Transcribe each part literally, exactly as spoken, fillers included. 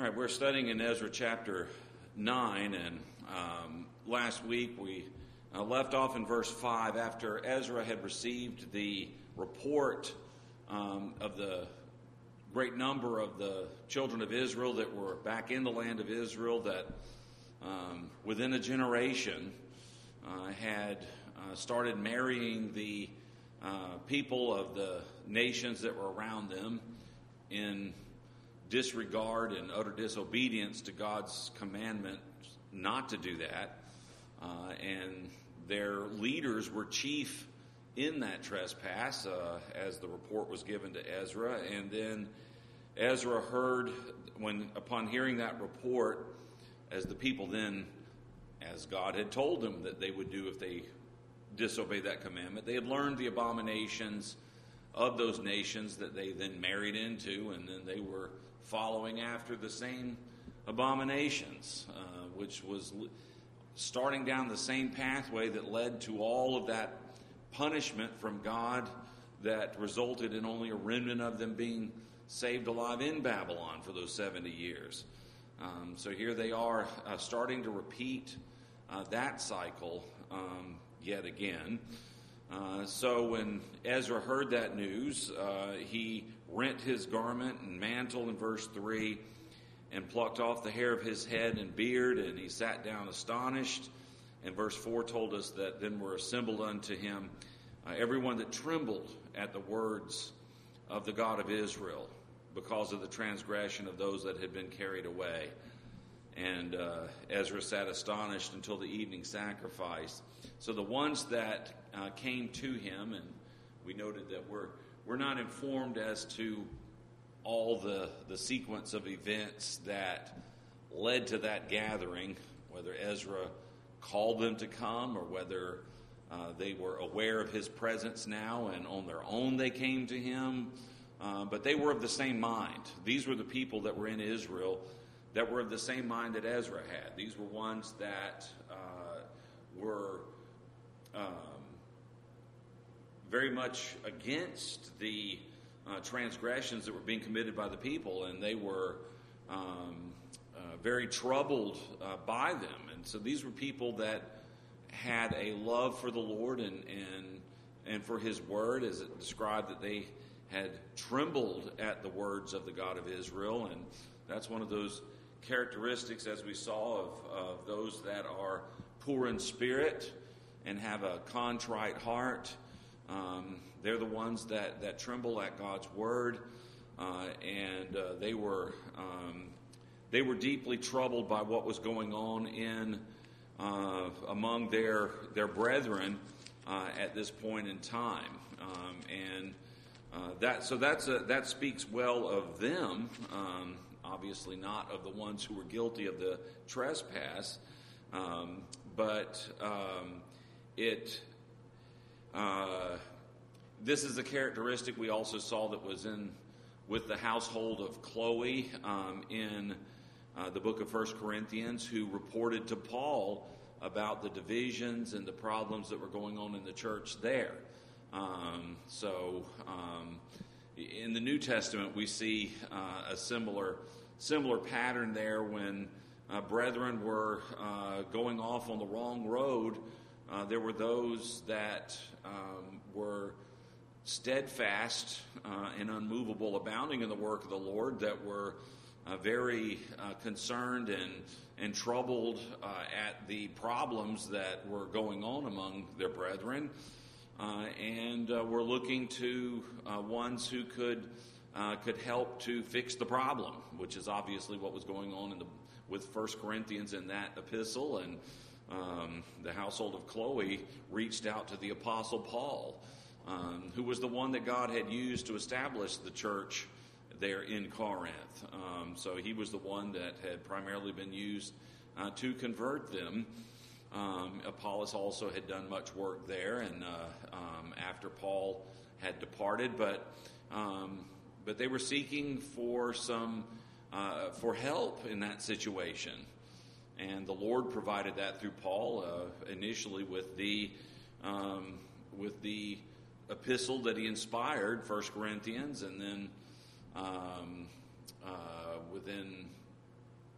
right, we're studying in Ezra chapter nine, and um, last week we uh, left off in verse five after Ezra had received the report um, of the great number of the children of Israel that were back in the land of Israel that um, within a generation uh, had uh, started marrying the uh, people of the nations that were around them in disregard and utter disobedience to God's commandment not to do that. Uh, and their leaders were chief in that trespass uh, as the report was given to Ezra. And then Ezra heard, when upon hearing that report, as the people then, as God had told them that they would do if they disobeyed that commandment, they had learned the abominations of those nations that they then married into, and then they were following after the same abominations, uh, which was l- starting down the same pathway that led to all of that punishment from God that resulted in only a remnant of them being saved alive in Babylon for those seventy years. Um, so here they are uh, starting to repeat uh, that cycle um, yet again. Uh, so when Ezra heard that news, uh, he rent his garment and mantle in verse three and plucked off the hair of his head and beard, and he sat down astonished. And verse four told us that then were assembled unto him uh, everyone that trembled at the words of the God of Israel because of the transgression of those that had been carried away. And uh, Ezra sat astonished until the evening sacrifice. So the ones that uh, came to him, and we noted that we're we're not informed as to all the the sequence of events that led to that gathering, whether Ezra called them to come or whether uh, they were aware of his presence now and on their own they came to him. Uh, but they were of the same mind. These were the people that were in Israel that were of the same mind that Ezra had. These were ones that uh, were um, very much against the uh, transgressions that were being committed by the people, and they were um, uh, very troubled uh, by them. And so these were people that had a love for the Lord and and and for His Word, as it described that they had trembled at the words of the God of Israel. And that's one of those characteristics, as we saw, of, of those that are poor in spirit and have a contrite heart. Um, they're the ones that, that tremble at God's word, uh, and uh, they were um, they were deeply troubled by what was going on in uh, among their their brethren uh, at this point in time, um, and uh, that so that's a, that speaks well of them. Um, Obviously not of the ones who were guilty of the trespass, um, but um, it. Uh, this is a characteristic we also saw that was in with the household of Chloe um, in uh, the book of First Corinthians, who reported to Paul about the divisions and the problems that were going on in the church there. Um, so. Um, In the New Testament, we see uh, a similar similar pattern there when uh, brethren were uh, going off on the wrong road. Uh, there were those that um, were steadfast uh, and unmovable, abounding in the work of the Lord, that were uh, very uh, concerned and, and troubled uh, at the problems that were going on among their brethren. Uh, and uh, we're looking to uh, ones who could uh, could help to fix the problem, which is obviously what was going on in the with First Corinthians in that epistle. And um, the household of Chloe reached out to the Apostle Paul, um, who was the one that God had used to establish the church there in Corinth. Um, so he was the one that had primarily been used uh, to convert them. Um, Apollos also had done much work there, and uh, um, after Paul had departed, but um, but they were seeking for some uh, for help in that situation, and the Lord provided that through Paul uh, initially with the um, with the epistle that he inspired, First Corinthians, and then um, uh, within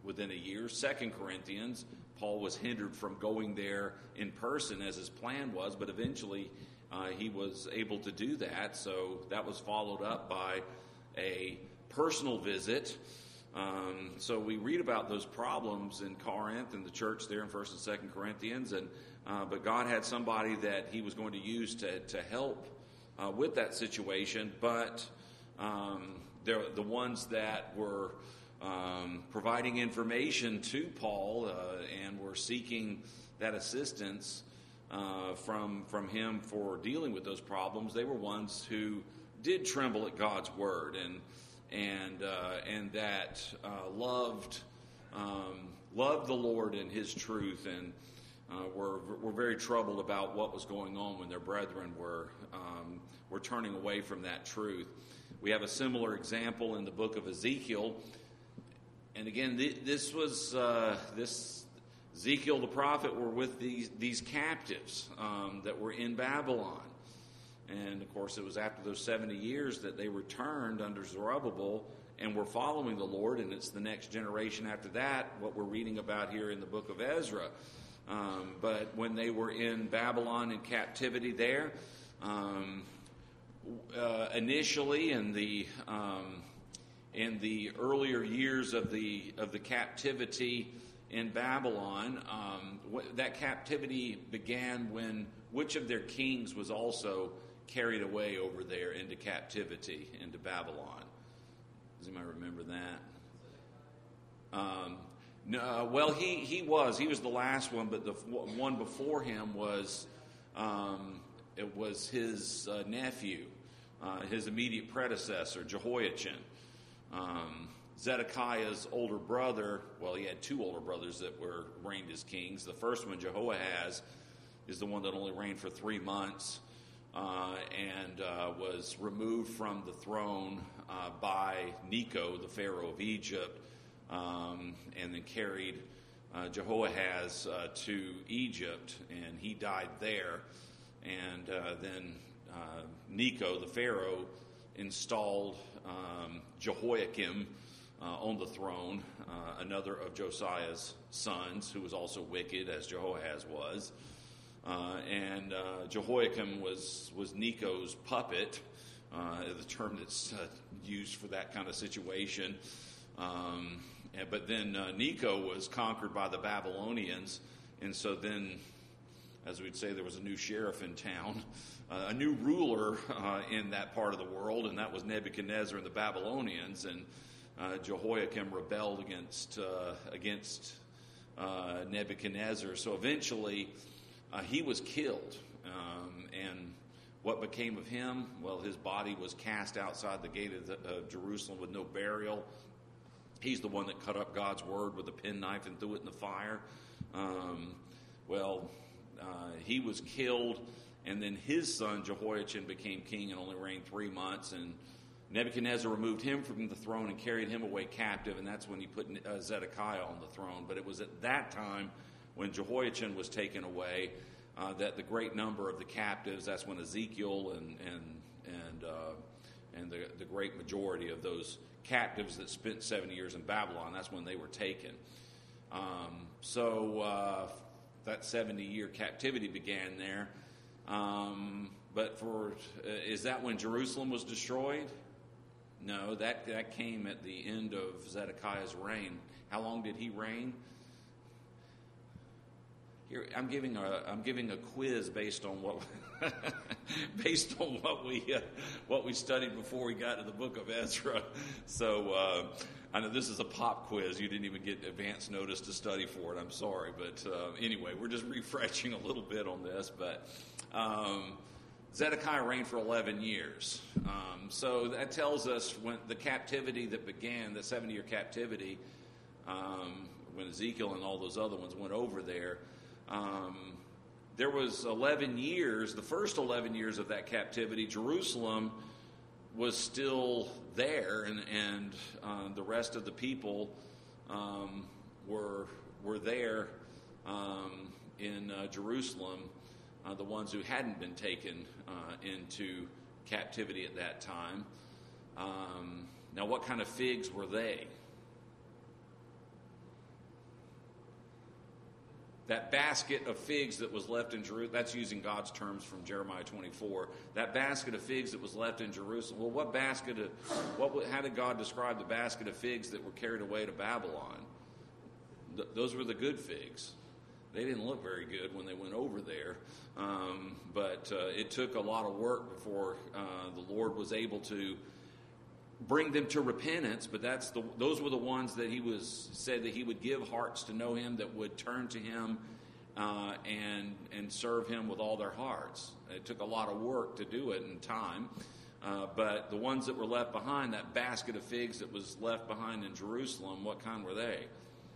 within a year. Second Corinthians, Paul was hindered from going there in person as his plan was, but eventually uh, he was able to do that. So that was followed up by a personal visit. Um, so we read about those problems in Corinth and the church there in First and Second Corinthians, and uh, but God had somebody that He was going to use to to help uh, with that situation. But um, the the ones that were um, providing information to Paul uh, and were seeking that assistance uh, from from him for dealing with those problems, they were ones who did tremble at God's word and. and uh, and that uh, loved um, loved the Lord and His truth, and uh, were were very troubled about what was going on when their brethren were um, were turning away from that truth. We have a similar example in the book of Ezekiel, and again, th- this was uh, this Ezekiel the prophet were with these these captives um, that were in Babylon. And, of course, it was after those seventy years that they returned under Zerubbabel and were following the Lord, and it's the next generation after that, what we're reading about here in the book of Ezra. Um, but when they were in Babylon in captivity there, um, uh, initially in the um, in the earlier years of the of the captivity in Babylon, um, that captivity began when which of their kings was also carried away over there into captivity, into Babylon. Does anybody remember that? Um, no, well, he, he was. He was the last one, but the one before him was um, it was his uh, nephew, uh, his immediate predecessor, Jehoiachin. Um, Zedekiah's older brother, well, he had two older brothers that were reigned as kings. The first one, Jehoahaz, is the one that only reigned for three months. Uh, and uh, was removed from the throne uh, by Necho, the Pharaoh of Egypt, um, and then carried uh, Jehoahaz uh, to Egypt, and he died there. And uh, then uh, Necho, the Pharaoh, installed um, Jehoiakim uh, on the throne, uh, another of Josiah's sons, who was also wicked, as Jehoahaz was. Uh, and uh, Jehoiakim was, was Necho's puppet, uh, the term that's uh, used for that kind of situation. Um, and, but then uh, Necho was conquered by the Babylonians, and so then, as we'd say, there was a new sheriff in town, uh, a new ruler uh, in that part of the world, and that was Nebuchadnezzar and the Babylonians. And uh, Jehoiakim rebelled against uh, against uh, Nebuchadnezzar. So eventually, Uh, he was killed, um, and what became of him? Well, his body was cast outside the gate of, the, of Jerusalem with no burial. He's the one that cut up God's word with a penknife and threw it in the fire. Um, well, uh, he was killed, and then his son Jehoiachin became king and only reigned three months, and Nebuchadnezzar removed him from the throne and carried him away captive, and that's when he put uh, Zedekiah on the throne. But it was at that time, when Jehoiachin was taken away, uh, that the great number of the captives, that's when Ezekiel and and and uh, and the, the great majority of those captives that spent seventy years in Babylon, that's when they were taken. Um, so uh, that seventy-year captivity began there. Um, but for uh, is that when Jerusalem was destroyed? No, that that came at the end of Zedekiah's reign. How long did he reign? Here, I'm giving a I'm giving a quiz based on what based on what we uh, what we studied before we got to the book of Ezra. So uh, I know this is a pop quiz. You didn't even get advance notice to study for it. I'm sorry, but uh, anyway, we're just refreshing a little bit on this. But um, Zedekiah reigned for eleven years. Um, so that tells us when the captivity that began, the seventy-year captivity, um, when Ezekiel and all those other ones went over there. Um, there was eleven years, the first eleven years of that captivity, Jerusalem was still there, and, and uh, the rest of the people um, were were there um, in uh, Jerusalem, uh, the ones who hadn't been taken uh, into captivity at that time. Um, now, what kind of figs were they? that basket of figs that was left in Jerusalem, that's using God's terms from Jeremiah twenty-four, that basket of figs that was left in Jerusalem. Well, what basket of, what, how did God describe the basket of figs that were carried away to Babylon? Th- those were the good figs. They didn't look very good when they went over there, um, but uh, it took a lot of work before uh, the Lord was able to bring them to repentance. But that's the those were the ones that he was said that he would give hearts to know him, that would turn to him uh, and and serve him with all their hearts. It took a lot of work to do it in time, uh, but the ones that were left behind, that basket of figs that was left behind in Jerusalem, what kind were they?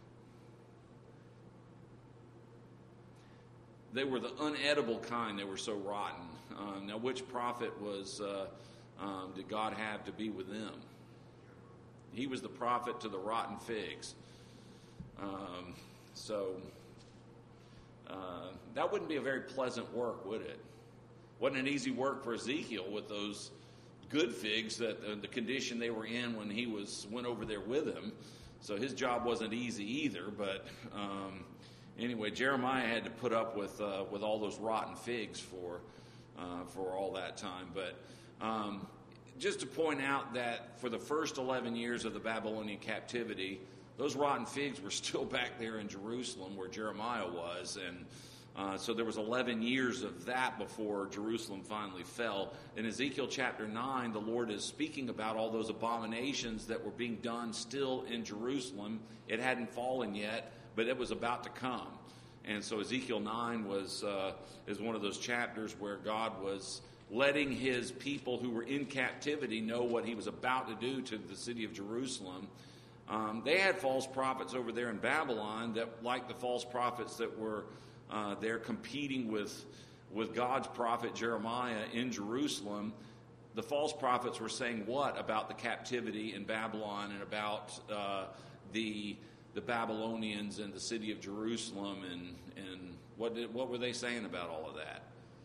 They were the unedible kind. They were so rotten. Uh, now, which prophet was uh, um, did God have to be with them? He was the prophet to the rotten figs. Um, so uh, that wouldn't be a very pleasant work, would it? Wasn't an easy work for Ezekiel with those good figs, that uh, the condition they were in when he was went over there with him. So his job wasn't easy either, but. Um, Anyway, Jeremiah had to put up with uh, with all those rotten figs for uh, for all that time. But um, just to point out that for the first eleven years of the Babylonian captivity, those rotten figs were still back there in Jerusalem where Jeremiah was, and uh, so there was eleven years of that before Jerusalem finally fell. In Ezekiel chapter nine, the Lord is speaking about all those abominations that were being done still in Jerusalem. It hadn't fallen yet, but it was about to come. And so Ezekiel nine was uh, is one of those chapters where God was letting his people who were in captivity know what he was about to do to the city of Jerusalem. Um, they had false prophets over there in Babylon that, like the false prophets that were uh, there competing with, with God's prophet Jeremiah in Jerusalem, the false prophets were saying what about the captivity in Babylon and about uh, the... the Babylonians and the city of Jerusalem, and and what did, what were they saying about all of that?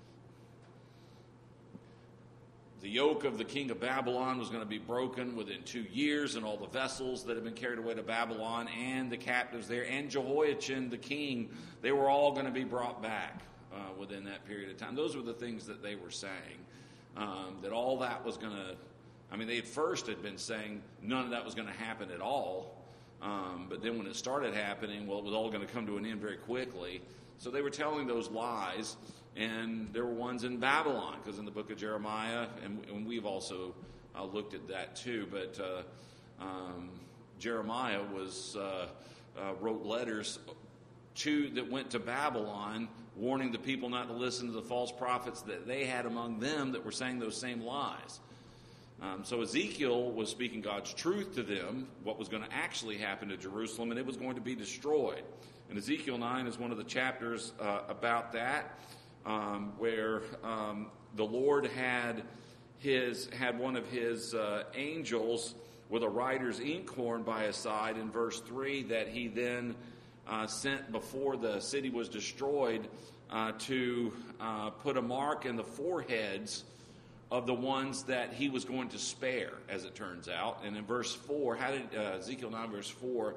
The yoke of the king of Babylon was going to be broken within two years, and all the vessels that had been carried away to Babylon and the captives there, and Jehoiachin the king, they were all going to be brought back uh, within that period of time. Those were the things that they were saying, um, that all that was going to, I mean, they at first had been saying none of that was going to happen at all. Um, but then when it started happening, well, it was all going to come to an end very quickly. So they were telling those lies, and there were ones in Babylon, because in the book of Jeremiah, and, and we've also uh, looked at that too, but uh, um, Jeremiah was uh, uh, wrote letters to that went to Babylon, warning the people not to listen to the false prophets that they had among them that were saying those same lies. Um, so Ezekiel was speaking God's truth to them, what was going to actually happen to Jerusalem, and it was going to be destroyed. And Ezekiel nine is one of the chapters uh, about that, um, where um, the Lord had his had one of his uh, angels with a writer's inkhorn by his side in verse three that he then uh, sent before the city was destroyed uh, to uh, put a mark in the foreheads of the ones that he was going to spare, as it turns out. And in verse four, how did uh, Ezekiel nine verse four,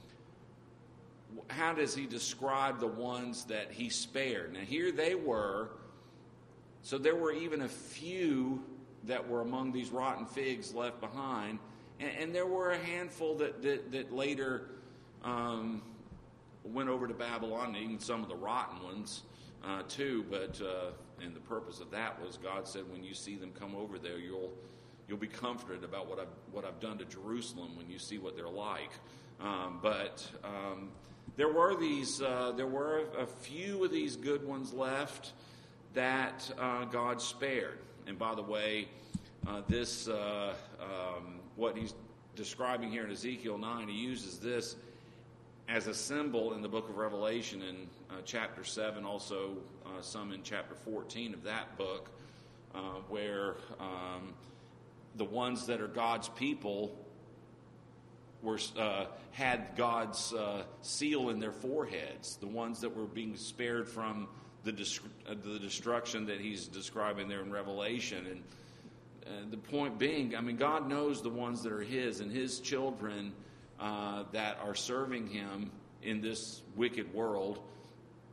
how does he describe the ones that he spared? Now here they were, so there were even a few that were among these rotten figs left behind, and, and there were a handful that, that, that later um, went over to Babylon, and even some of the rotten ones uh, too, but... Uh, And the purpose of that was God said, when you see them come over there, you'll you'll be comforted about what I've what I've done to Jerusalem when you see what they're like. Um, but um, there were these uh, there were a few of these good ones left that uh, God spared. And by the way, uh, this uh, um, what he's describing here in Ezekiel nine, he uses this as a symbol in the book of Revelation in uh, chapter seven, also uh, some in chapter fourteen of that book, uh, where um, the ones that are God's people were uh, had God's uh, seal in their foreheads, the ones that were being spared from the, dis- uh, the destruction that he's describing there in Revelation. And uh, the point being, I mean, God knows the ones that are his and his children Uh, that are serving him in this wicked world.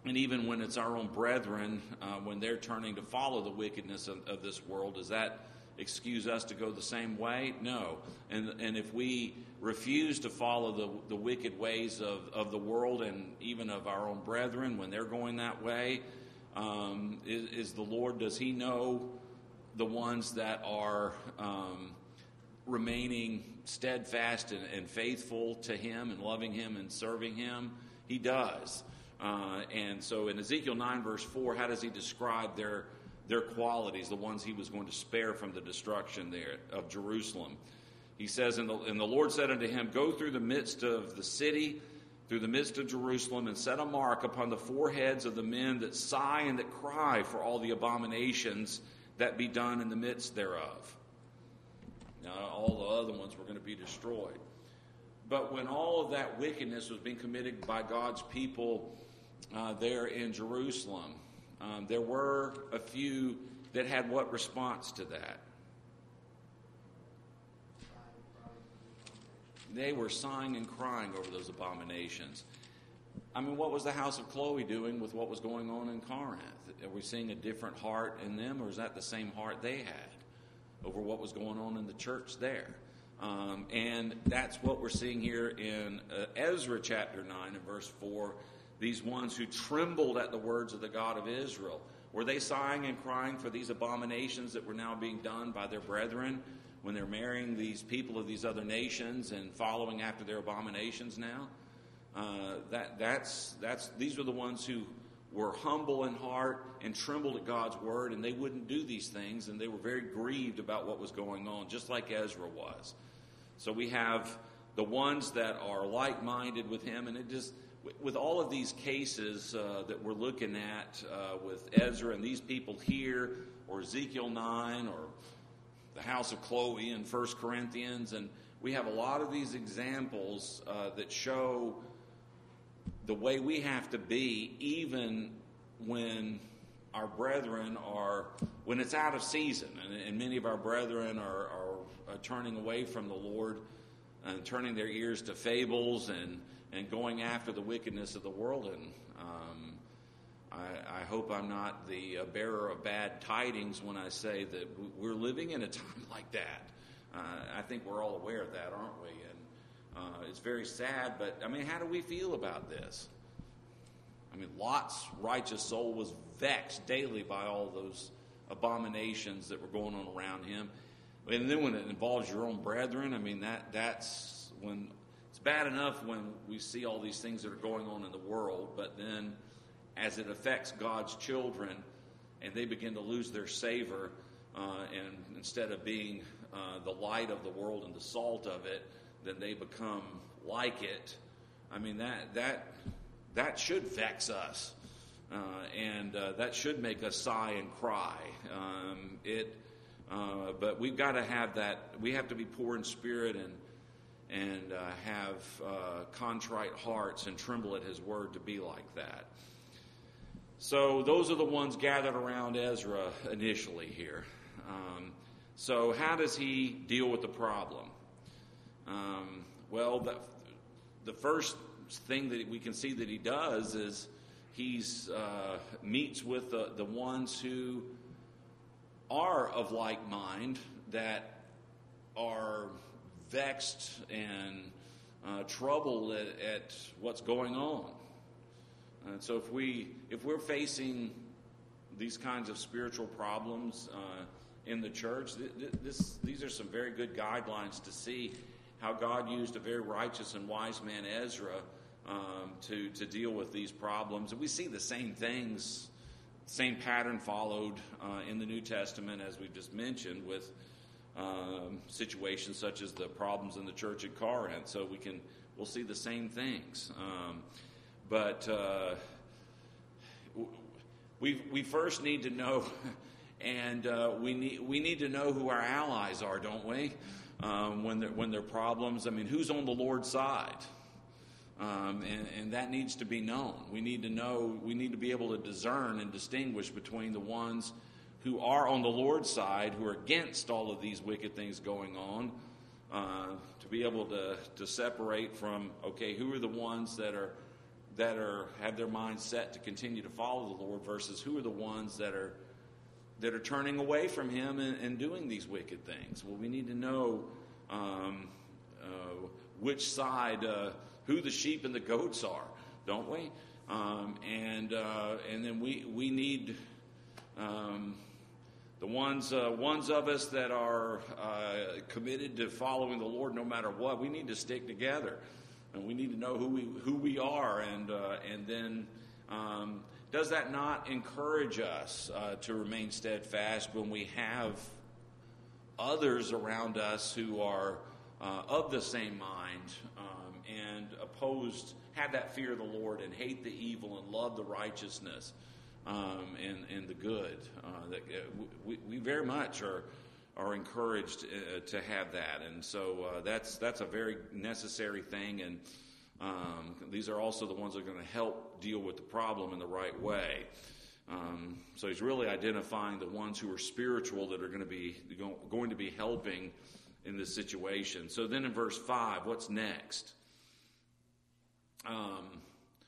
And even when it's our own brethren, uh, when they're turning to follow the wickedness of, of this world, does that excuse us to go the same way? No. And and if we refuse to follow the, the wicked ways of, of the world and even of our own brethren when they're going that way, um, is, is the Lord, does he know the ones that are um, remaining steadfast and, and faithful to him and loving him and serving him? He does. Uh, and so in Ezekiel nine, verse four, how does he describe their their qualities, the ones he was going to spare from the destruction there of Jerusalem? He says, and the, and the Lord said unto him, go through the midst of the city, through the midst of Jerusalem, and set a mark upon the foreheads of the men that sigh and that cry for all the abominations that be done in the midst thereof. Now, all the other ones were going to be destroyed. But when all of that wickedness was being committed by God's people uh, there in Jerusalem, um, there were a few that had what response to that? They were sighing and crying over those abominations. I mean, what was the house of Chloe doing with what was going on in Corinth? Are we seeing a different heart in them, or is that the same heart they had over what was going on in the church there? Um, and that's what we're seeing here in uh, Ezra chapter nine and verse four. These ones who trembled at the words of the God of Israel. Were they sighing and crying for these abominations that were now being done by their brethren when they're marrying these people of these other nations and following after their abominations now? Uh, that that's that's these were the ones who were humble in heart and trembled at God's word, and they wouldn't do these things, and they were very grieved about what was going on, just like Ezra was. So we have the ones that are like-minded with him, and it just, with all of these cases uh, that we're looking at uh, with Ezra and these people here, or Ezekiel nine, or the house of Chloe in First Corinthians, and we have a lot of these examples uh, that show the way we have to be, even when our brethren are, when it's out of season, and, and many of our brethren are, are, are turning away from the Lord and turning their ears to fables and, and going after the wickedness of the world. And um, I, I hope I'm not the uh, bearer of bad tidings when I say that we're living in a time like that. Uh, I think we're all aware of that, aren't we? And uh, it's very sad, but I mean, how do we feel about this? I mean, Lot's righteous soul was vexed daily by all those abominations that were going on around him. And then when it involves your own brethren, I mean, that that's when it's bad enough when we see all these things that are going on in the world, but then as it affects God's children and they begin to lose their savor, uh, and instead of being uh, the light of the world and the salt of it, then they become like it. I mean, that that that should vex us, uh, and uh, that should make us sigh and cry. Um, it, uh, but we've got to have that. We have to be poor in spirit and and uh, have uh, contrite hearts and tremble at His word to be like that. So those are the ones gathered around Ezra initially here. Um, so how does he deal with the problem? Um, well, the, the first thing that we can see that he does is he's uh, meets with the, the ones who are of like mind, that are vexed and uh, troubled at, at what's going on. And so if we if we're facing these kinds of spiritual problems uh, in the church, th- this these are some very good guidelines to see how God used a very righteous and wise man, Ezra, um, to to deal with these problems. And we see the same things, same pattern followed uh, in the New Testament, as we've just mentioned, with um, situations such as the problems in the church at Corinth. So we can we'll see the same things. Um, But uh, we we first need to know, and uh, we need we need to know who our allies are, don't we? Um, when there when there are problems, I mean, who's on the Lord's side, um, and and that needs to be known. We need to know. We need to be able to discern and distinguish between the ones who are on the Lord's side, who are against all of these wicked things going on. Uh, to be able to to separate from, okay, who are the ones that are that are have their minds set to continue to follow the Lord versus who are the ones that are that are turning away from Him and, and doing these wicked things. Well, we need to know um, uh, which side, uh, who the sheep and the goats are, don't we? Um, and uh, and then we we need um, the ones uh, ones of us that are uh, committed to following the Lord no matter what. We need to stick together, and we need to know who we who we are, and uh, and then. Um, Does that not encourage us uh, to remain steadfast when we have others around us who are uh, of the same mind um, and opposed, have that fear of the Lord and hate the evil and love the righteousness um, and, and the good? Uh, that, uh, we, we very much are are encouraged uh, to have that, and so uh, that's that's a very necessary thing. And Um, these are also the ones that are going to help deal with the problem in the right way. Um, so he's really identifying the ones who are spiritual that are going to be going to be helping in this situation. So then in verse five, what's next? Um,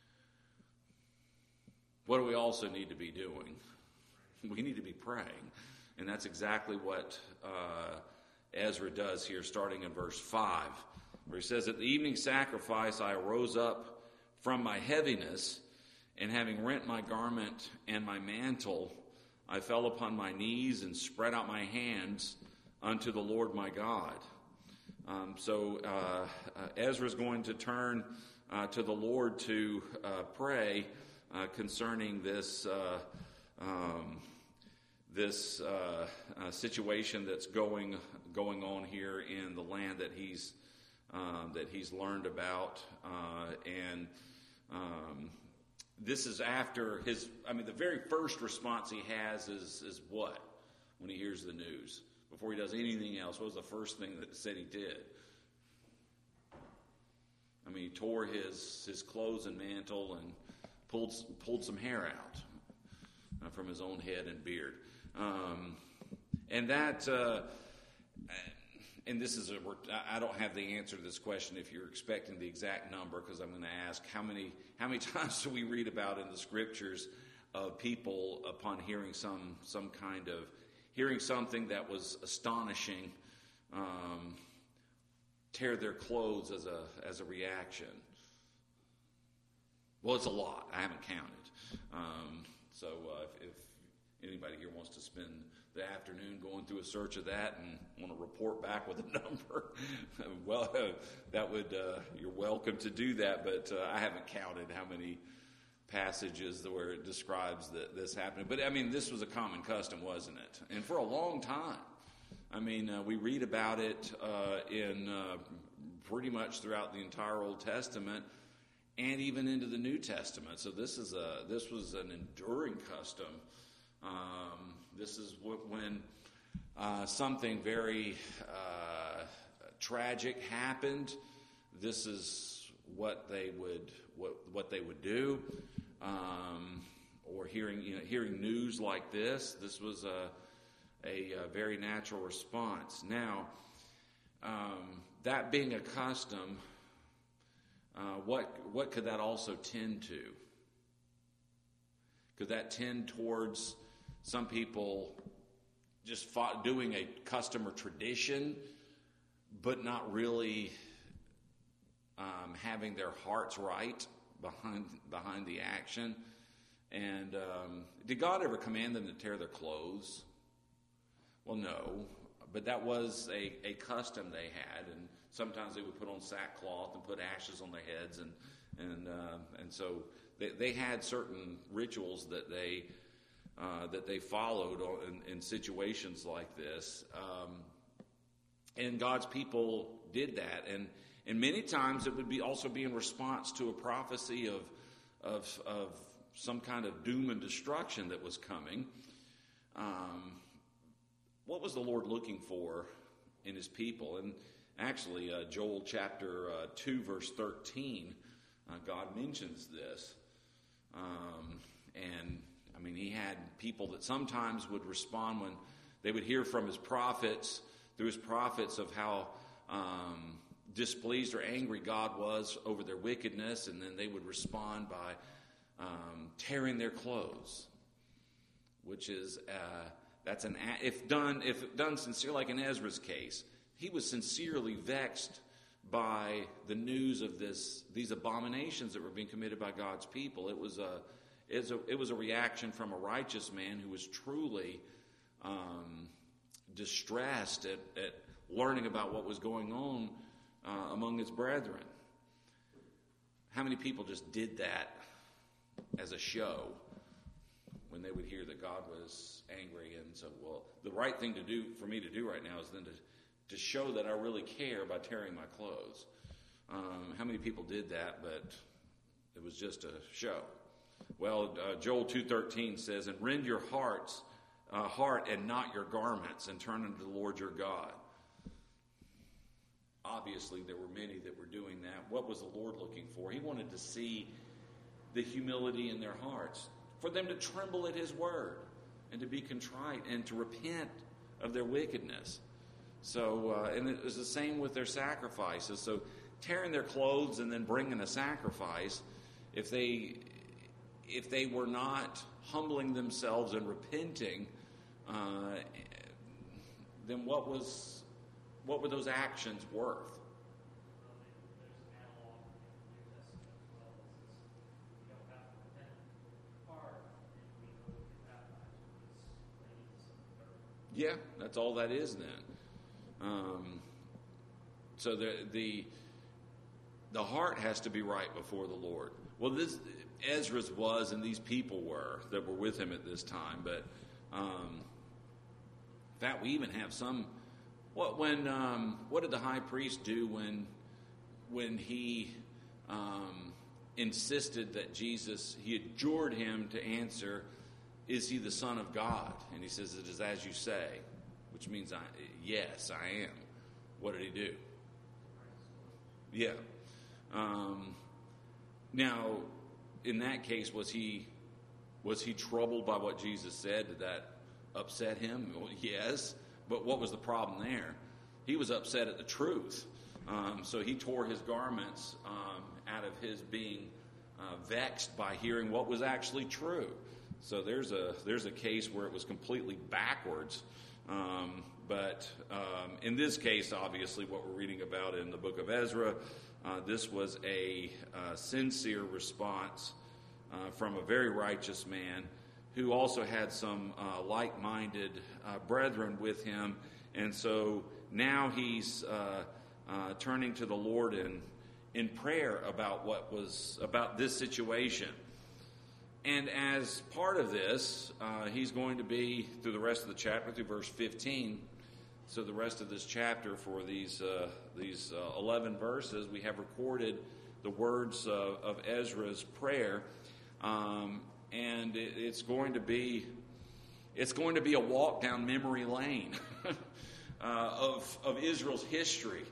what do we also need to be doing? We need to be praying. And that's exactly what uh, Ezra does here, starting in verse five. Where he says, at the evening sacrifice I arose up from my heaviness, and having rent my garment and my mantle, I fell upon my knees and spread out my hands unto the Lord my God. Um, so uh, uh, Ezra is going to turn uh, to the Lord to uh, pray uh, concerning this uh, um, this uh, uh, situation that's going going on here in the land that he's Um, that he's learned about, uh, and um, this is after his, I mean, the very first response he has is, is what? When he hears the news. Before he does anything else, what was the first thing that it said he did? I mean, he tore his, his clothes and mantle and pulled, pulled some hair out uh, from his own head and beard. Um, and that... Uh, And this is a, I don't have the answer to this question if you're expecting the exact number, because I'm going to ask how many how many times do we read about in the scriptures of people upon hearing some some kind of hearing something that was astonishing, um, tear their clothes as a as a reaction? Well, it's a lot. I haven't counted. Um, so uh, if, if anybody here wants to spend the afternoon going through a search of that and want to report back with a number, well, uh, that would uh, you're welcome to do that. But uh, I haven't counted how many passages where it describes that this happening. But I mean, this was a common custom, wasn't it? And for a long time, I mean, uh, we read about it uh, in uh, pretty much throughout the entire Old Testament and even into the New Testament. So this is a this was an enduring custom. Um, this is when uh, something very uh, tragic happened. This is what they would what what they would do. Um, or hearing you know hearing news like this, this was a a, a very natural response. Now, um, that being a custom, uh, what what could that also tend to? Could that tend towards some people just fought doing a custom or tradition, but not really um, having their hearts right behind behind the action? And um, did God ever command them to tear their clothes? Well, no, but that was a, a custom they had, and sometimes they would put on sackcloth and put ashes on their heads, and and uh, and so they, they had certain rituals that they uh, that they followed in, in situations like this, um, and God's people did that, and and many times it would be also be in response to a prophecy of of of some kind of doom and destruction that was coming. Um, what was the Lord looking for in his people? And actually, uh, Joel chapter uh, two, verse thirteen, uh, God mentions this. Um, and, I mean, he had people that sometimes would respond when they would hear from his prophets, through his prophets, of how um, displeased or angry God was over their wickedness, and then they would respond by um, tearing their clothes, which is uh, that's an if done if done sincere, like in Ezra's case, he was sincerely vexed by the news of this these abominations that were being committed by God's people. It was a it was a, it was a reaction from a righteous man who was truly um, distressed at, at learning about what was going on uh, among his brethren. How many people just did that as a show when they would hear that God was angry? And so, well, the right thing to do for me to do right now is then to, to show that I really care by tearing my clothes. Um, how many people did that, but it was just a show? Well, uh, Joel two thirteen says, "And rend your hearts, uh, heart and not your garments, and turn unto the Lord your God." Obviously, there were many that were doing that. What was the Lord looking for? He wanted to see the humility in their hearts, for them to tremble at his word and to be contrite and to repent of their wickedness. So, uh, and it was the same with their sacrifices. So, tearing their clothes and then bringing a sacrifice, if they if they were not humbling themselves and repenting, uh, then what was what were those actions worth? Yeah, that's all that is then. Um, so the the the heart has to be right before the Lord. Well, this Ezra's was, and these people were that were with him at this time. But um, in fact, we even have some. What when um, what did the high priest do when when he um, insisted that Jesus? He adjured him to answer, "Is he the Son of God?" And he says, "It is as you say," which means, I, yes, I am. What did he do? Yeah. Um, now, in that case, was he was he troubled by what Jesus said? Did that upset him? Well, yes. But what was the problem there? He was upset at the truth. Um, so he tore his garments um, out of his being uh, vexed by hearing what was actually true. So there's a there's a case where it was completely backwards. Um, but um, in this case, obviously, what we're reading about in the book of Ezra, uh, this was a uh, sincere response uh, from a very righteous man who also had some uh, like-minded uh, brethren with him. And so now he's uh, uh, turning to the Lord in, in prayer about what was, about this situation. And as part of this, uh, he's going to be, through the rest of the chapter, through verse fifteen, so the rest of this chapter for these uh, these uh, eleven verses, we have recorded the words uh, of Ezra's prayer. Um, and it, it's going to be, it's going to be a walk down memory lane uh, of, of Israel's history.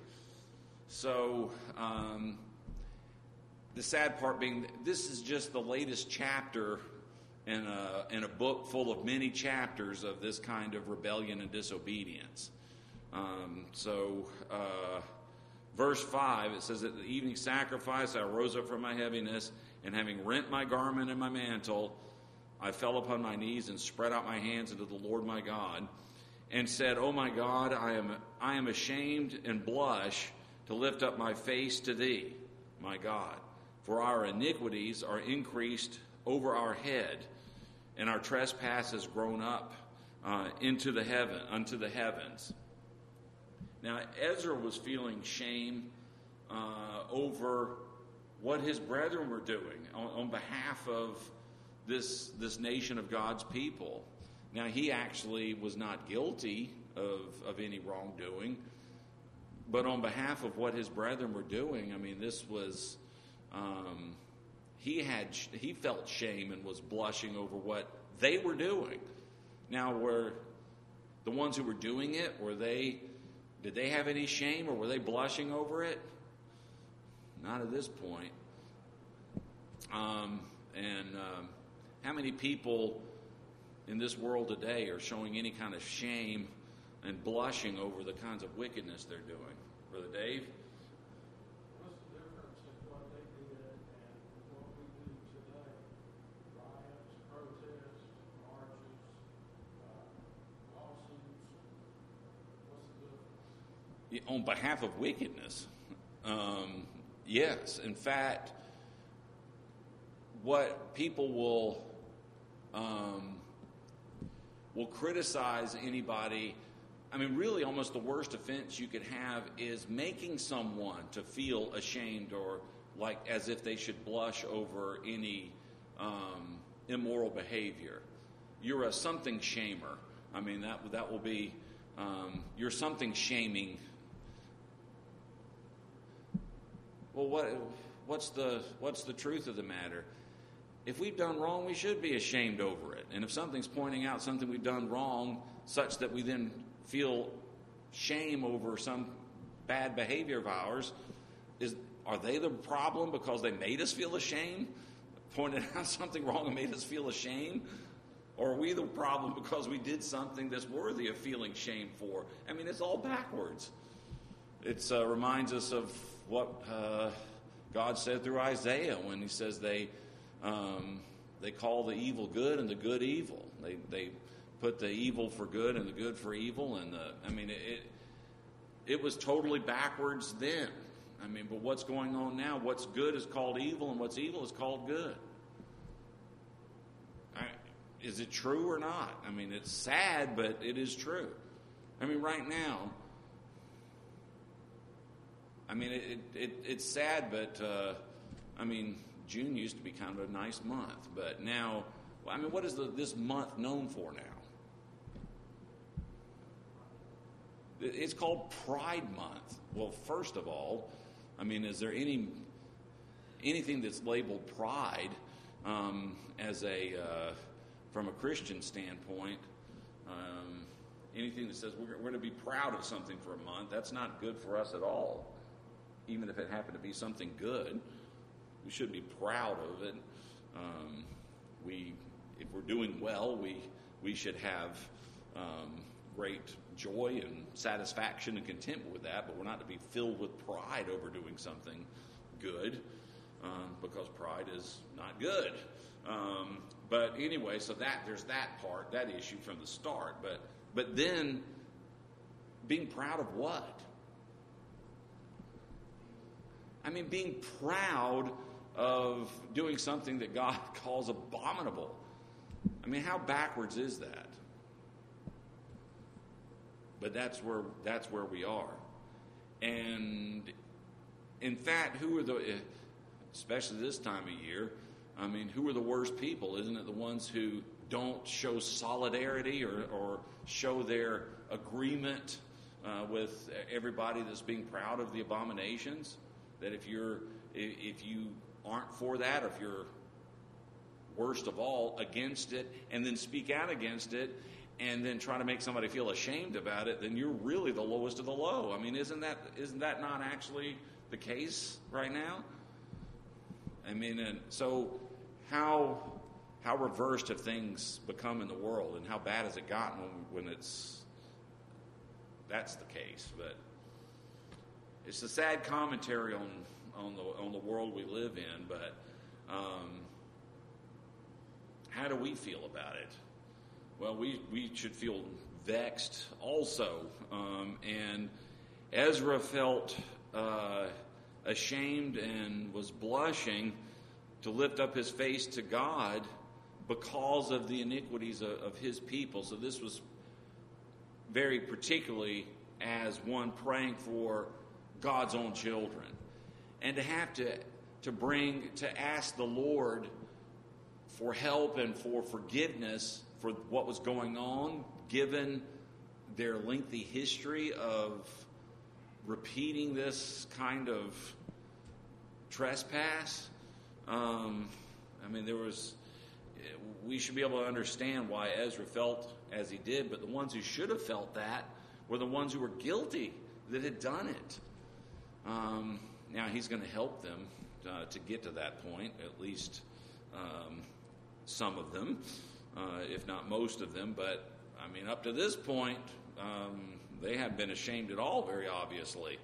So, um, the sad part being, this is just the latest chapter in a, in a book full of many chapters of this kind of rebellion and disobedience. Um, so, uh, verse five, it says, "At the evening sacrifice, I rose up from my heaviness, and having rent my garment and my mantle, I fell upon my knees and spread out my hands unto the Lord my God, and said, O my God, I am I am ashamed and blush to lift up my face to thee, my God. For our iniquities are increased over our head, and our trespasses grown up uh, into the heaven, unto the heavens." Now, Ezra was feeling shame uh, over what his brethren were doing on, on behalf of this this nation of God's people. Now, he actually was not guilty of, of any wrongdoing, but on behalf of what his brethren were doing, I mean, this was, um, he had he felt shame and was blushing over what they were doing. Now, were the ones who were doing it, were they, did they have any shame, or were they blushing over it? Not at this point. Um, and um, how many people in this world today are showing any kind of shame and blushing over the kinds of wickedness they're doing? Brother Dave? on behalf of wickedness. Um, yes, in fact, what people will um, will criticize anybody. I mean, really, almost the worst offense you could have is making someone to feel ashamed or like as if they should blush over any um, immoral behavior. You're a something shamer. I mean, that that will be um, you're something shaming. Well, what what's the what's the truth of the matter? If we've done wrong, we should be ashamed over it. And if something's pointing out something we've done wrong, such that we then feel shame over some bad behavior of ours, is are they the problem because they made us feel ashamed, pointed out something wrong and made us feel ashamed? Or are we the problem because we did something that's worthy of feeling shame for? I mean, it's all backwards. It uh, reminds us of what uh, God said through Isaiah when he says they um, they call the evil good and the good evil. They they put the evil for good and the good for evil. And the, I mean, it it was totally backwards then. I mean, but what's going on now? What's good is called evil, and what's evil is called good. I, is it true or not? I mean, it's sad, but it is true. I mean, right now, I mean, it, it, it it's sad, but, uh, I mean, June used to be kind of a nice month. But now, I mean, what is the, this month known for now? It's called Pride Month. Well, first of all, I mean, is there any anything that's labeled pride um, as a uh, from a Christian standpoint? Um, anything that says we're, we're going to be proud of something for a month, that's not good for us at all. Even if it happened to be something good, we should be proud of it. Um, we, if we're doing well, we we should have um, great joy and satisfaction and contentment with that, but we're not to be filled with pride over doing something good, um, because pride is not good. Um, but anyway, so that there's that part, that issue from the start. But but then being proud of what? I mean, being proud of doing something that God calls abominable. I mean, how backwards is that? But that's where that's where we are. And in fact, who are the, especially this time of year, I mean, who are the worst people? Isn't it the ones who don't show solidarity or, or show their agreement uh, with everybody that's being proud of the abominations? That if you're if you aren't for that, or if you're worst of all against it, and then speak out against it, and then try to make somebody feel ashamed about it, then you're really the lowest of the low. I mean, isn't that isn't that not actually the case right now? I mean, and so how how reversed have things become in the world, and how bad has it gotten when, when it's that's the case? But it's a sad commentary on on the on the world we live in. But um, how do we feel about it? Well, we, we should feel vexed also. Um, and Ezra felt uh, ashamed and was blushing to lift up his face to God because of the iniquities of, of his people. So this was very particularly as one praying for God's own children. And to have to, to bring, to ask the Lord for help and for forgiveness for what was going on, given their lengthy history of repeating this kind of trespass. Um, I mean, there was, we should be able to understand why Ezra felt as he did, but the ones who should have felt that were the ones who were guilty that had done it. Um, now, he's going to help them uh, to get to that point, at least um, some of them. Uh, if not most of them, but I mean, up to this point, um, they haven't been ashamed at all, very obviously.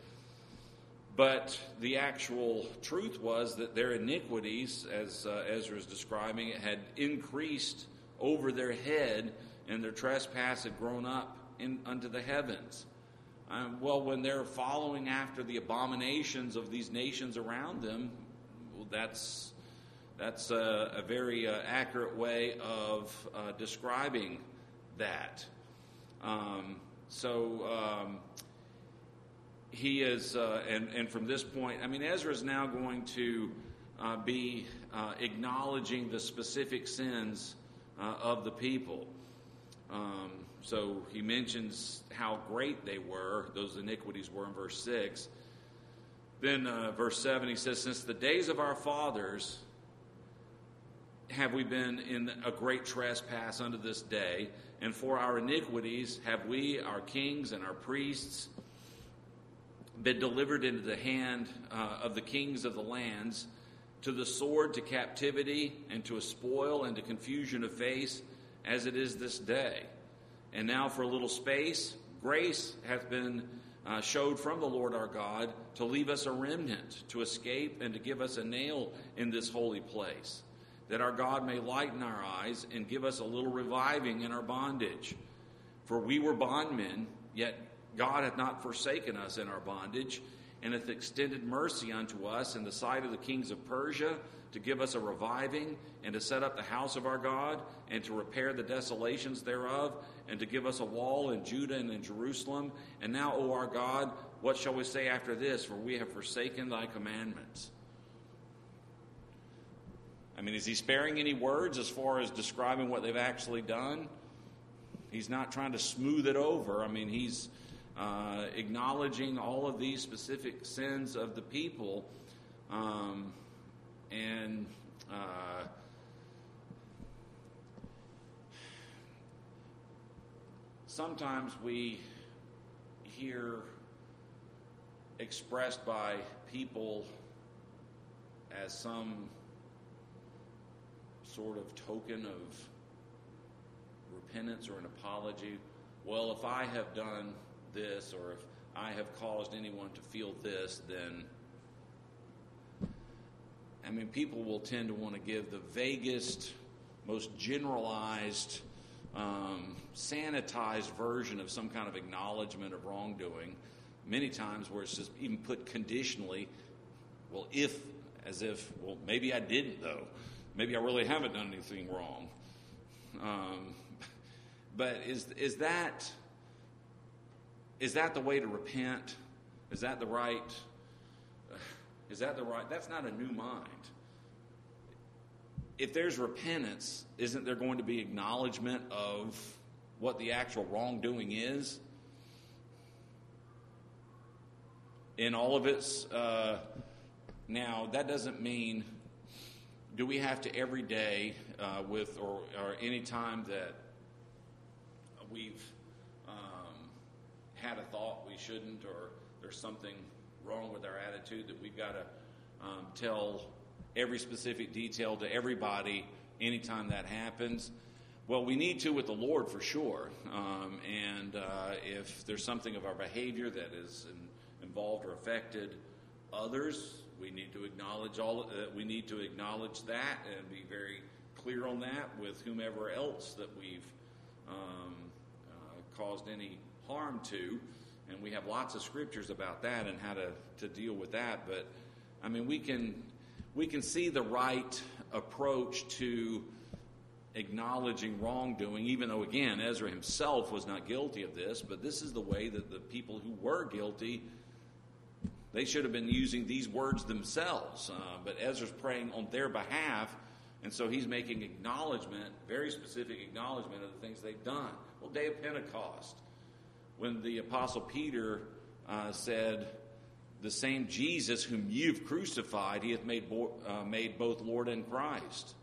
But the actual truth was that their iniquities, as uh, Ezra is describing it, had increased over their head, and their trespass had grown up in, unto the heavens. Um, well, when they're following after the abominations of these nations around them, well, that's that's a, a very uh, accurate way of uh, describing that. Um, so um, he is, uh, and, and from this point, I mean, Ezra is now going to uh, be uh, acknowledging the specific sins uh, of the people. Um, so he mentions how great they were, those iniquities were in verse six. Then uh, verse seven, he says, since the days of our fathers have we been in a great trespass unto this day, and for our iniquities have we, our kings and our priests, been delivered into the hand uh, of the kings of the lands, to the sword, to captivity, and to a spoil, and to confusion of face, as it is this day. And now for a little space, grace hath been uh, showed from the Lord our God, to leave us a remnant, to escape, and to give us a nail in this holy place, that our God may lighten our eyes, and give us a little reviving in our bondage. For we were bondmen, yet God hath not forsaken us in our bondage, and hath extended mercy unto us in the sight of the kings of Persia, to give us a reviving, and to set up the house of our God, and to repair the desolations thereof, and to give us a wall in Judah and in Jerusalem. And now, O our God, what shall we say after this? For we have forsaken thy commandments. I mean, is he sparing any words as far as describing what they've actually done? He's not trying to smooth it over. I mean, he's uh, acknowledging all of these specific sins of the people. Um, and uh, sometimes we hear expressed by people as some sort of token of repentance or an apology. Well, if I have done this, or if I have caused anyone to feel this, then, I mean, people will tend to want to give the vaguest, most generalized, um, sanitized version of some kind of acknowledgement of wrongdoing, many times where it's just even put conditionally, well, if, as if, well, maybe I didn't, though. Maybe I really haven't done anything wrong. Um, but is is that is that the way to repent? Is that the right? Is that the right? That's not a new mind. If there's repentance, isn't there going to be acknowledgement of what the actual wrongdoing is? In all of its, uh, now that doesn't mean, do we have to every day uh, with, or, or any time that we've um, had a thought we shouldn't, or there's something wrong with our attitude, that we've got to um, tell every specific detail to everybody anytime that happens? Well, we need to with the Lord for sure. Um, and uh, if there's something of our behavior that is in, involved or affected others, we need to acknowledge all. Uh, we need to acknowledge that and be very clear on that with whomever else that we've um, uh, caused any harm to. And we have lots of scriptures about that and how to, to deal with that. But I mean, we can we can see the right approach to acknowledging wrongdoing, even though, again, Ezra himself was not guilty of this. But this is the way that the people who were guilty, they should have been using these words themselves. Uh, but Ezra's praying on their behalf, and so he's making acknowledgement, very specific acknowledgement of the things they've done. Well, day of Pentecost, when the Apostle Peter uh, said, the same Jesus whom you've crucified, he hath made, bo- uh, made both Lord and Christ.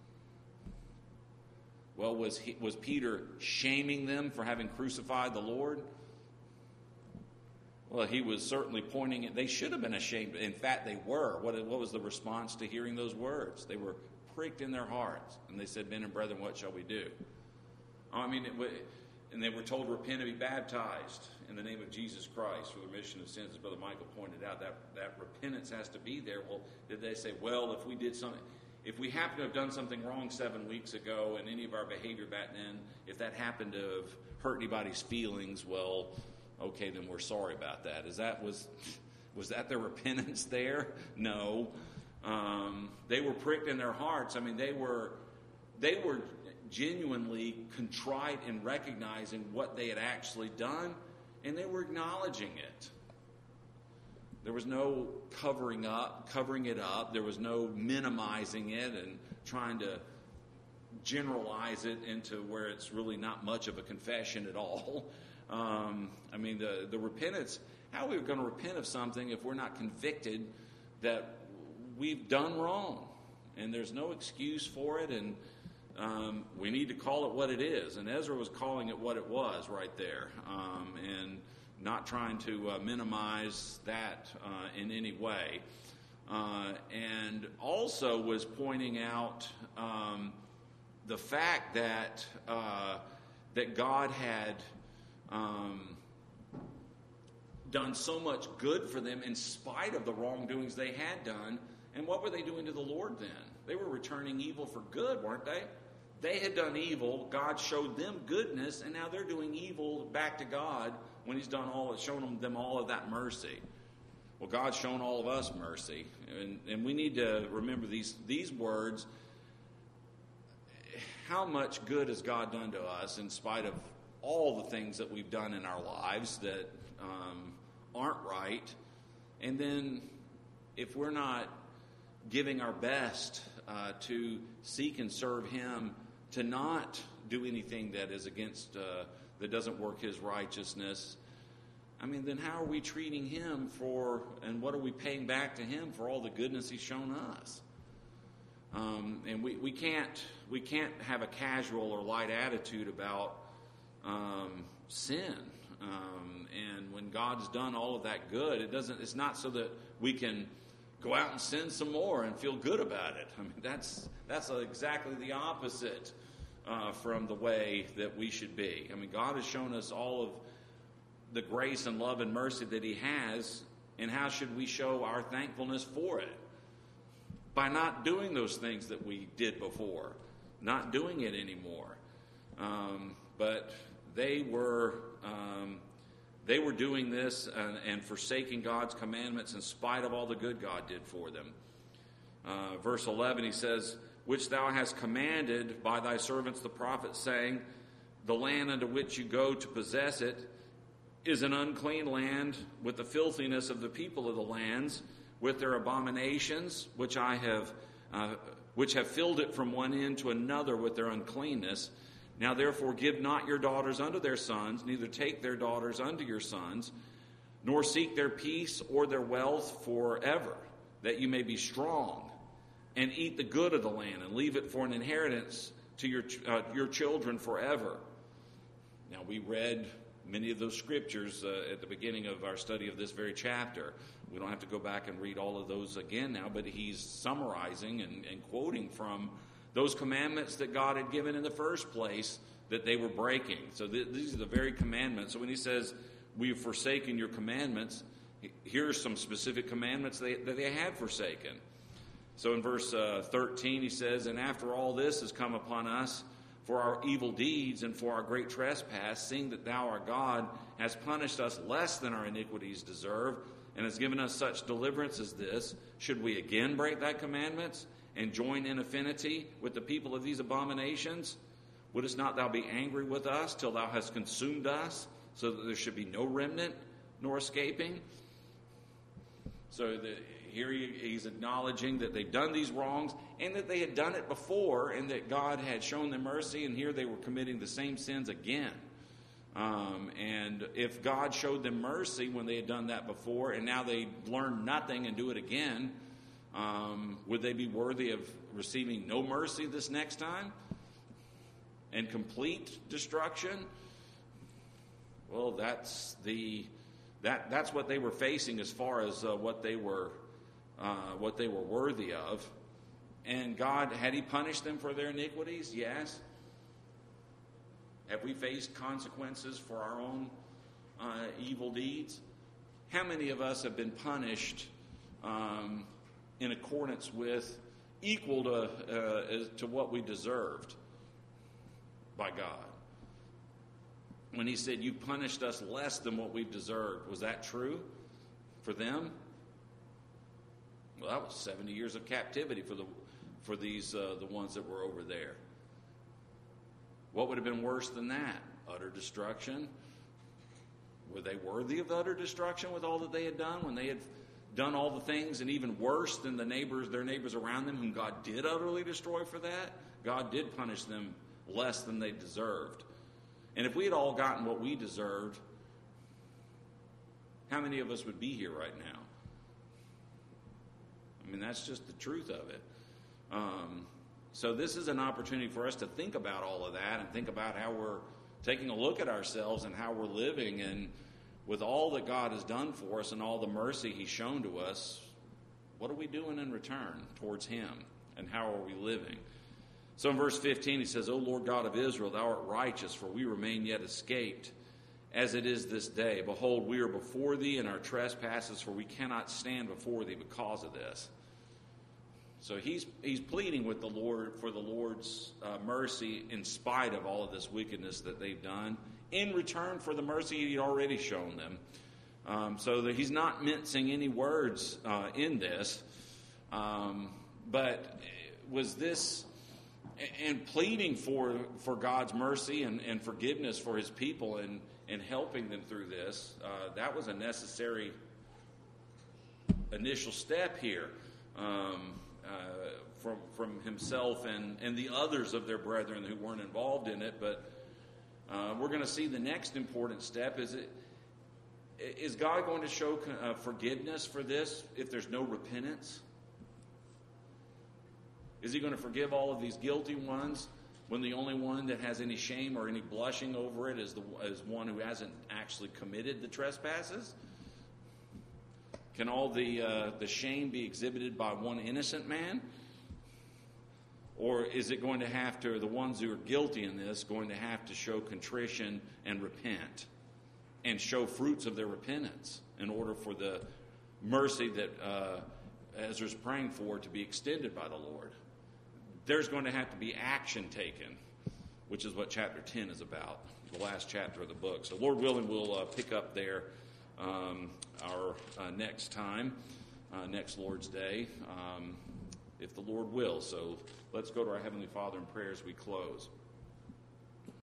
Well, was he, was Peter shaming them for having crucified the Lord? Well, he was certainly pointing at, they should have been ashamed. In fact, they were. What, what was the response to hearing those words? They were pricked in their hearts. And they said, men and brethren, what shall we do? I mean, it, and they were told, repent and be baptized in the name of Jesus Christ for the remission of sins. As Brother Michael pointed out, that, that repentance has to be there. Well, did they say, well, if we did something, if we happen to have done something wrong seven weeks ago and any of our behavior back then, if that happened to have hurt anybody's feelings, well, okay, then we're sorry about that. Is that was was that their repentance there? No. Um, they were pricked in their hearts. I mean, they were they were genuinely contrite in recognizing what they had actually done, and they were acknowledging it. There was no covering up, covering it up. There was no minimizing it and trying to generalize it into where it's really not much of a confession at all. Um, I mean, the, the repentance, how are we going to repent of something if we're not convicted that we've done wrong? And there's no excuse for it, and um, we need to call it what it is. And Ezra was calling it what it was right there, um, and not trying to uh, minimize that uh, in any way. Uh, and also was pointing out um, the fact that uh, that God had um, done so much good for them in spite of the wrongdoings they had done. And what were they doing to the Lord then? They were returning evil for good, weren't they? They had done evil. God showed them goodness, and now they're doing evil back to God when He's done all, shown them, them all of that mercy. Well, God's shown all of us mercy, and, and we need to remember these these words. How much good has God done to us in spite of all the things that we've done in our lives that um, aren't right? And then if we're not giving our best uh, to seek and serve Him, to not do anything that is against, uh, that doesn't work His righteousness, I mean, then how are we treating Him for, and what are we paying back to Him for all the goodness He's shown us? Um, and we, we can't we can't have a casual or light attitude about um, sin. Um, and when God's done all of that good, it doesn't. It's not so that we can go out and sin some more and feel good about it. I mean, that's that's exactly the opposite uh, from the way that we should be. I mean, God has shown us all of the grace and love and mercy that He has, and how should we show our thankfulness for it? By not doing those things that we did before, not doing it anymore. Um, but they were um, they were doing this and, and forsaking God's commandments in spite of all the good God did for them. Uh, verse eleven, he says, "Which thou hast commanded by thy servants the prophets, saying, the land unto which you go to possess it is an unclean land, with the filthiness of the people of the lands, with their abominations, which I have, uh, which have filled it from one end to another with their uncleanness. Now therefore give not your daughters unto their sons, neither take their daughters unto your sons, nor seek their peace or their wealth forever, that you may be strong, and eat the good of the land, and leave it for an inheritance to your uh, your children forever." Now we read many of those scriptures uh, at the beginning of our study of this very chapter. We don't have to go back and read all of those again now, but he's summarizing and, and quoting from those commandments that God had given in the first place that they were breaking. So th- these are the very commandments. So when he says, "We have forsaken your commandments," here are some specific commandments they, that they had forsaken. So in verse uh, thirteen, he says, "And after all this has come upon us, for our evil deeds and for our great trespass, seeing that thou, our God, hast punished us less than our iniquities deserve, and has given us such deliverance as this, should we again break thy commandments and join in affinity with the people of these abominations? Wouldest not thou be angry with us till thou hast consumed us, so that there should be no remnant nor escaping?" So the, here he, he's acknowledging that they've done these wrongs, and that they had done it before, and that God had shown them mercy, and here they were committing the same sins again. Um, and if God showed them mercy when they had done that before, and now they learn nothing and do it again, um, would they be worthy of receiving no mercy this next time and complete destruction? Well, that's the that that's what they were facing as far as uh, what they were uh, what they were worthy of. And God, had He punished them for their iniquities? Yes. Have we faced consequences for our own uh, evil deeds? How many of us have been punished um, in accordance with, equal to uh, as, to what we deserved by God? when he said, you punished us less than what we've deserved. Was that true for them? Well, that was seventy years of captivity for the for these uh, the ones that were over there. What would have been worse than that? Utter destruction. Were they worthy of utter destruction with all that they had done, when they had done all the things, and even worse than the neighbors, their neighbors around them, whom God did utterly destroy for that? God did punish them less than they deserved. And if we had all gotten what we deserved, how many of us would be here right now? I mean, that's just the truth of it. Um, so this is an opportunity for us to think about all of that and think about how we're taking a look at ourselves and how we're living. And with all that God has done for us and all the mercy he's shown to us, what are we doing in return towards him? And how are we living? So in verse fifteen, he says, O Lord God of Israel, thou art righteous, for we remain yet escaped, as it is this day. Behold, we are before thee in our trespasses, for we cannot stand before thee because of this. So he's he's pleading with the Lord for the Lord's uh, mercy in spite of all of this wickedness that they've done, in return for the mercy he'd already shown them. Um, so that he's not mincing any words uh, in this. Um, but was this... And pleading for, for God's mercy and, and forgiveness for his people and, and helping them through this, uh, that was a necessary initial step here um, uh, from, from himself and, and the others of their brethren who weren't involved in it. But uh, we're going to see the next important step. Is it, is God going to show uh, forgiveness for this if there's no repentance? Is he going to forgive all of these guilty ones when the only one that has any shame or any blushing over it is the is one who hasn't actually committed the trespasses? Can all the uh, the shame be exhibited by one innocent man? Or is it going to have to, the ones who are guilty in this, going to have to show contrition and repent and show fruits of their repentance in order for the mercy that uh, Ezra's praying for to be extended by the Lord? There's going to have to be action taken, which is what chapter ten is about, the last chapter of the book. So Lord willing, we'll uh, pick up there um, our uh, next time, uh, next Lord's Day, um, if the Lord will. So let's go to our Heavenly Father in prayer as we close.